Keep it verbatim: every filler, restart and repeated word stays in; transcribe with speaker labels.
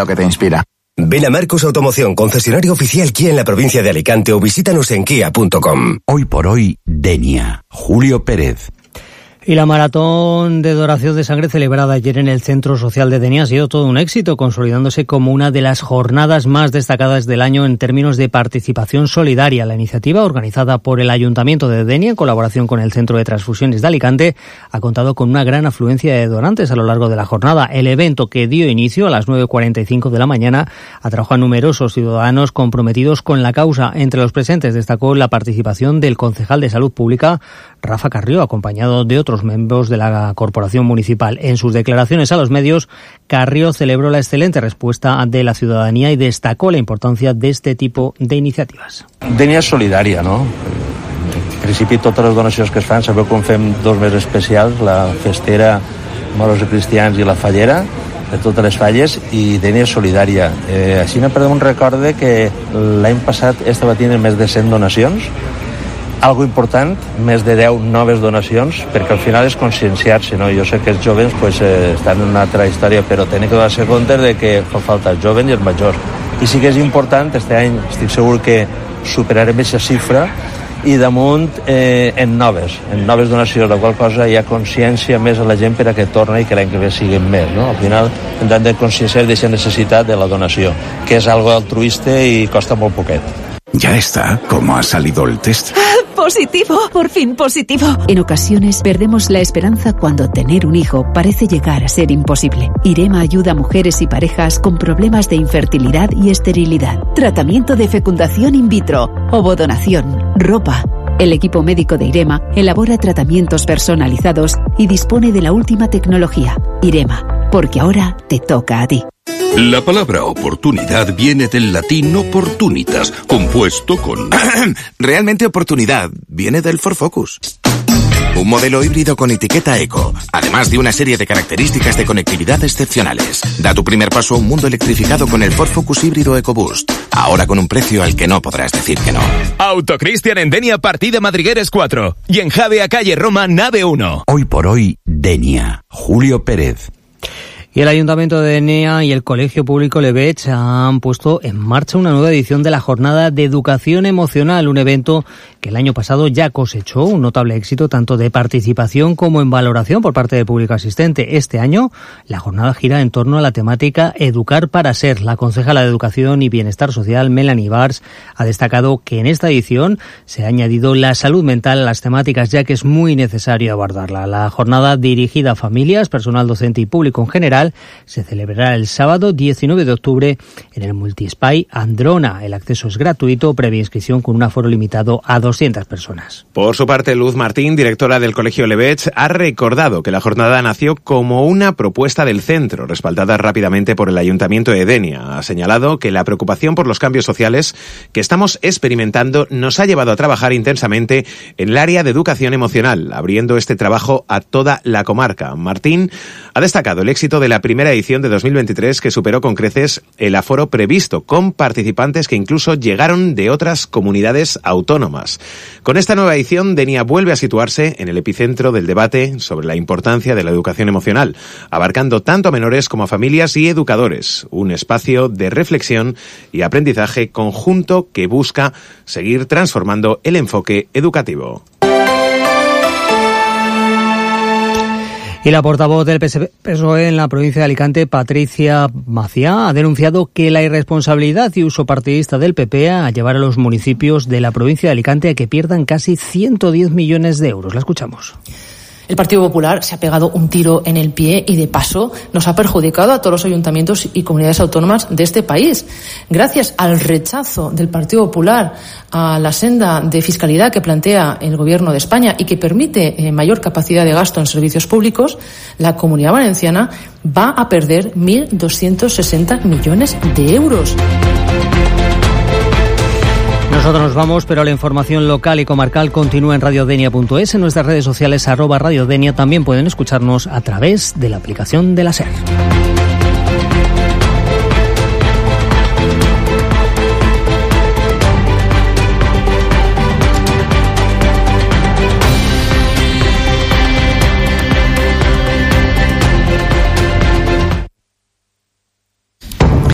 Speaker 1: lo que te inspira.
Speaker 2: Ven a Marcos Automoción, concesionario oficial Kia en la provincia de Alicante, o visítanos en kia punto com.
Speaker 3: Hoy por hoy, Denia. Julio Pérez.
Speaker 4: Y la maratón de donación de sangre celebrada ayer en el Centro Social de Denia ha sido todo un éxito, consolidándose como una de las jornadas más destacadas del año en términos de participación solidaria. La iniciativa, organizada por el Ayuntamiento de Denia en colaboración con el Centro de Transfusiones de Alicante, ha contado con una gran afluencia de donantes a lo largo de la jornada. El evento, que dio inicio a las nueve cuarenta y cinco de la mañana, atrajo a numerosos ciudadanos comprometidos con la causa. Entre los presentes destacó la participación del concejal de Salud Pública, Rafa Carrió, acompañado de otros miembros de la Corporación Municipal. En sus declaraciones a los medios, Carrió celebró la excelente respuesta de la ciudadanía y destacó la importancia de este tipo de iniciativas.
Speaker 5: Denia és solidària, no? En principi, totes les donacions que es fan, sabeu com fem dos més especials, la festera, moros i cristians i la fallera, de totes les falles, i Denia és solidària. Eh, així me perdem un recorde que l'any passat estava tenint més de cent donacions, algo important, més de deu noves donacions, perquè al final és conscienciar-se, no? Jo sé que els jovens pues, eh, estan en una altra història, però tenen que donar-se compte de que fa falta els jovens i els majors. I sí que és important, este any estic segur que superarem aquesta xifra i damunt eh, en noves, en noves donacions, la qual cosa hi ha consciència més a la gent per a que torni i que l'any que ve siguin més, no? Al final hem de conscienciar d'aquesta necessitat de la donació, que és algo altruista i costa molt poquet.
Speaker 3: Ya está. ¿Cómo ha salido el test?
Speaker 6: ¡Positivo! ¡Por fin positivo! En ocasiones perdemos la esperanza cuando tener un hijo parece llegar a ser imposible. IREMA ayuda a mujeres y parejas con problemas de infertilidad y esterilidad. Tratamiento de fecundación in vitro, ovodonación, ropa. El equipo médico de IREMA elabora tratamientos personalizados y dispone de la última tecnología. IREMA, porque ahora te toca a ti.
Speaker 7: La palabra oportunidad viene del latín opportunitas, compuesto con...
Speaker 8: Realmente oportunidad viene del Ford Focus. Un modelo híbrido con etiqueta eco, además de una serie de características de conectividad excepcionales. Da tu primer paso a un mundo electrificado con el Ford Focus híbrido EcoBoost. Ahora con un precio al que no podrás decir que no.
Speaker 9: Autocristian en Denia, partida Madrigueres cuatro. Y en Javea, calle Roma, nave uno.
Speaker 3: Hoy por hoy, Denia. Julio Pérez.
Speaker 4: Y el Ayuntamiento de Denia y el Colegio Público Lebech han puesto en marcha una nueva edición de la Jornada de Educación Emocional, un evento que el año pasado ya cosechó un notable éxito tanto de participación como en valoración por parte del público asistente. Este año la jornada gira en torno a la temática Educar para Ser. La concejala de Educación y Bienestar Social, Melanie Bars, ha destacado que en esta edición se ha añadido la salud mental a las temáticas, ya que es muy necesario abordarla. La jornada, dirigida a familias, personal docente y público en general, se celebrará el sábado diecinueve de octubre en el Multiespai Androna. El acceso es gratuito, previa inscripción con un aforo limitado a doscientas personas.
Speaker 10: Por su parte, Luz Martín, directora del Colegio Lebech, ha recordado que la jornada nació como una propuesta del centro, respaldada rápidamente por el Ayuntamiento de Denia. Ha señalado que la preocupación por los cambios sociales que estamos experimentando nos ha llevado a trabajar intensamente en el área de educación emocional, abriendo este trabajo a toda la comarca. Martín ha destacado el éxito de la primera edición de dos mil veintitrés, que superó con creces el aforo previsto, con participantes que incluso llegaron de otras comunidades autónomas. Con esta nueva edición, Denia vuelve a situarse en el epicentro del debate sobre la importancia de la educación emocional, abarcando tanto a menores como a familias y educadores. Un espacio de reflexión y aprendizaje conjunto que busca seguir transformando el enfoque educativo.
Speaker 4: Y la portavoz del P S O E en la provincia de Alicante, Patricia Maciá, ha denunciado que la irresponsabilidad y uso partidista del P P a llevar a los municipios de la provincia de Alicante a que pierdan casi ciento diez millones de euros. La escuchamos.
Speaker 11: El Partido Popular se ha pegado un tiro en el pie y, de paso, nos ha perjudicado a todos los ayuntamientos y comunidades autónomas de este país. Gracias al rechazo del Partido Popular a la senda de fiscalidad que plantea el Gobierno de España y que permite eh, mayor capacidad de gasto en servicios públicos, la Comunidad Valenciana va a perder mil doscientos sesenta millones de euros.
Speaker 4: Nosotros nos vamos, pero la información local y comarcal continúa en radiodenia punto es, en nuestras redes sociales arroba radiodenia. También pueden escucharnos a través de la aplicación de la SER.